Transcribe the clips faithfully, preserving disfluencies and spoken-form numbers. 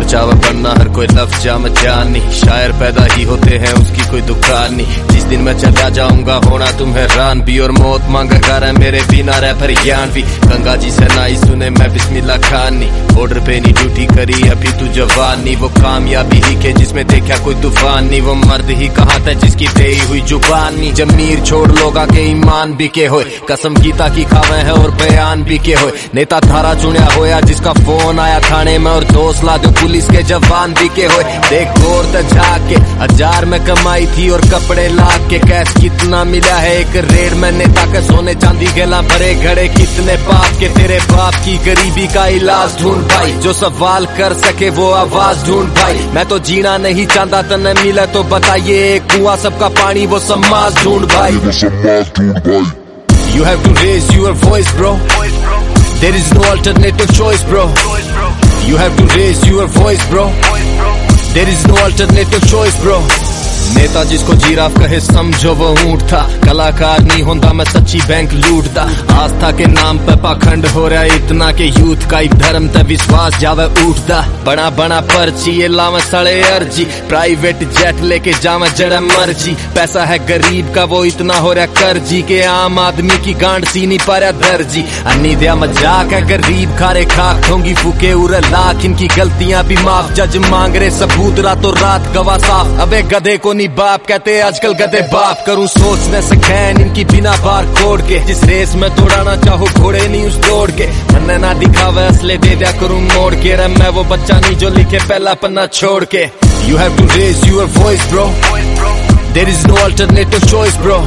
चावा बनना हर कोई लफ्ज जाम जान नहीं, शायर पैदा ही होते हैं उसकी कोई दुकान नहीं। जिस दिन मैं चला जाऊंगा होना तुम हैरान भी, और मौत मांगा कर है मेरे बिना रैपर ज्ञान भी। गंगा जी से ना ही सुने मैं बिस्मिल्लाह खान नहीं, बॉर्डर पे नहीं ड्यूटी करी अभी तू जवान नहीं। वो कामयाबी ही के जिसमें देखा कोई तूफान नहीं, वो मर्द ही कहा था जिसकी दे हुई जुबान नहीं। जमीर छोड़ लोगा के ईमान बिके होए, कसम गीता की खावे है और बयान बिके होए। नेता थारा चुनिया होया जिसका फोन आया थाने में, और दोस्त ला दो पुलिस के जवान बिके होए। देख गौर तक झाके हजार में कमाई थी और कपड़े लाख के, कैश कितना मिला है एक रेड में। नेता के सोने चांदी गला भरे घड़े कितने पाप के, तेरे बाप की गरीबी का इलाज ढूंढ भाई। जो सवाल कर सके वो आवाज ढूंढ भाई। मैं तो जीना नहीं चाहता तने मिले तो बताइए, एक कुआं सबका पानी वो समाज ढूंढ भाई। You have to raise your voice bro, there is no alternative choice bro. You have to raise your voice bro, there is no alternative choice bro. नेता जिसको जीराफ कहे समझो वो ऊंट था, कलाकार नहीं होता मैं सच्ची बैंक लूटता। आस्था के नाम पे पाखंड हो रहा है इतना के यूथ का एक धर्म ते विश्वास जावे उठता। बड़ा बड़ा पर्ची ये लावे सड़े अर्जी, प्राइवेट जेट लेके जावे जड़ा मर्जी। पैसा है गरीब का वो इतना हो रहा कर्जी, के आम आदमी की गांड सी नहीं पा रहा दर्जी। अन्नी दिया मजाक है गरीब खारे खाक ठोंगी फूके उरे लाख, इनकी गलतियां भी माफ। जज मांग रहे सबूत रातों रात गवाह साफ, अबे गधे को नहीं बाप कहते आजकल गधे बाप। करूं सोचने से खैन इनकी बिना बार खोड़ के, जिस रेस में दौड़ाना चाहो घोड़े नहीं उस दौड़ के। मन्ने ना दिखावे असले दे दिया करूं मोड़ के, रे मैं वो बच्चा नहीं जो लिखे पहला पन्ना छोड़ के। You have to raise your voice bro, there is no alternative choice bro.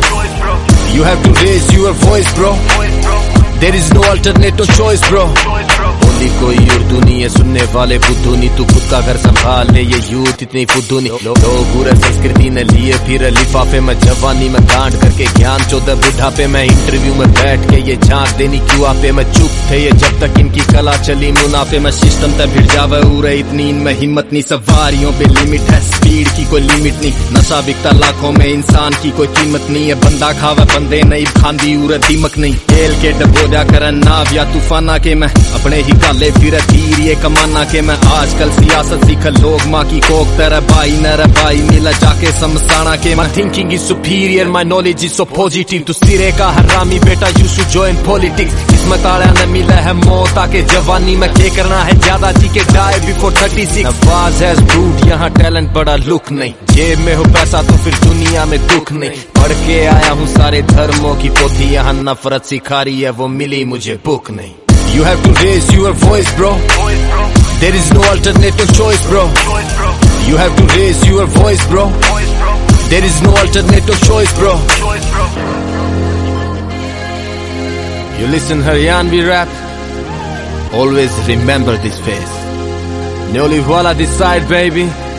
You have to raise your voice bro, there is no alternative choice bro. बोली कोई उर्दू नहीं है सुनने वाले बुद्धू नहीं, तू खुद का घर संभाल ले ये यूथ इतनी फुद्दू नहीं। लोग पूरे संस्कृति ने लिए फिर लिफाफे में जवानी में कांड करके ज्ञान चौदह बुढ़ापे में। इंटरव्यू में बैठ के ये झांक देनी क्यों आपे में चुप थे ये जब तक इनकी कला चली मुनाफे में। सिस्टम तक भिड़ जावे उरे इतनी इनमें हिम्मत नहीं, सवारियों पे लिमिट है स्पीड की कोई लिमिट नहीं। नशा बिकता लाखों में इंसान की कोई कीमत नहीं है, बंदा खावे बंदे नहीं खांदी उरे दीमक नहीं। तेल के डबो जा कर नाव या तूफाना के मैं अपने ही काले फिर तीर ये कमाना के मैं। आजकल सियासत सीख लोग माँ की कोक तेरा भाई नरा भाई मिला जाके समसाना के। My thinking is superior, my knowledge is so positive. तू सिरे का हरामी बेटा you should join politics. किस्मत आड़ा न मिला है मौत आके जवानी में, क्या करना है ज्यादा जी के die before थर्टी सिक्स। आवाज है ब्रूट यहाँ टैलेंट बड़ा लुक नहीं, जेब में हो पैसा तो फिर दुनिया में दुख नहीं। पढ़ के आया हूँ सारे धर्मों की पोथी, यहाँ नफरत सिखा रही है वो मिली मुझे बुक नहीं। You have to raise your voice bro, there is no alternative choice bro. You have to raise your voice bro, there is no alternative choice bro. You listen Haryanvi rap, always remember this face. Neoliwala this side baby.